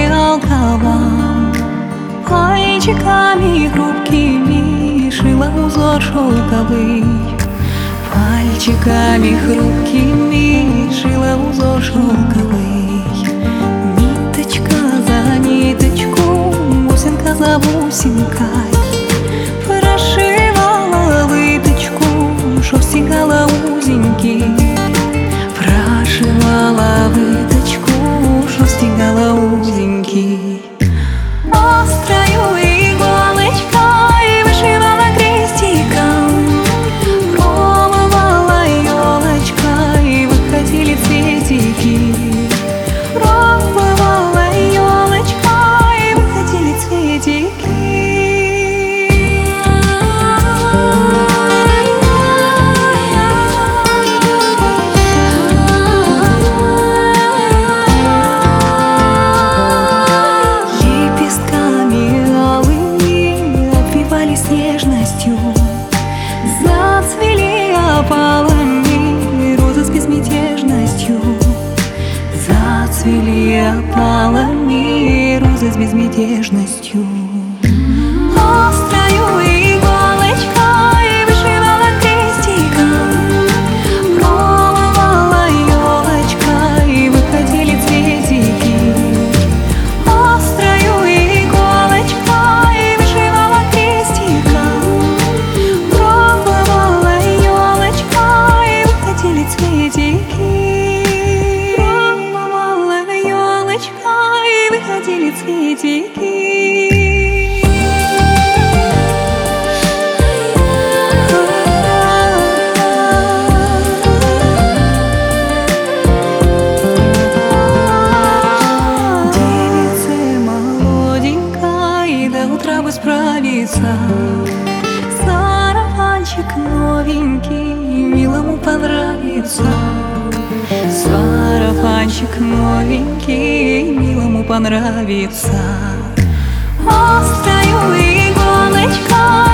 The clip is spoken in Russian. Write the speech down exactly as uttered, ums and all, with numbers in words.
фиалковом, пальчиками хрупкими шила узор шелковый. Пальчиками хрупкими шила узор шелковый. Ниточка за ниточку, бусинка за бусинкой прошивала выточку, шов стегала узенький. Прошивала выточку, шов стегала узенький. Острою иголочкой вышивала крестиком, пробовала елочкой, выходили цветики. Пробовала елочкой, выходили цветики. Нежностью зацвели опалами розы с безмятежностью. Зацвели опалами розы с безмятежностью. Острою иголочкой вышивала крестиком, пробовала елочкой, выходили цветики. Острою иголочкой вышивала крестиком, пробовала елочкой, выходили цветики. Пробовала елочкой, выходили цветики. Справиться. Сарафанчик новенький милому понравится. Сарафанчик новенький милому понравится. Острою иголочкой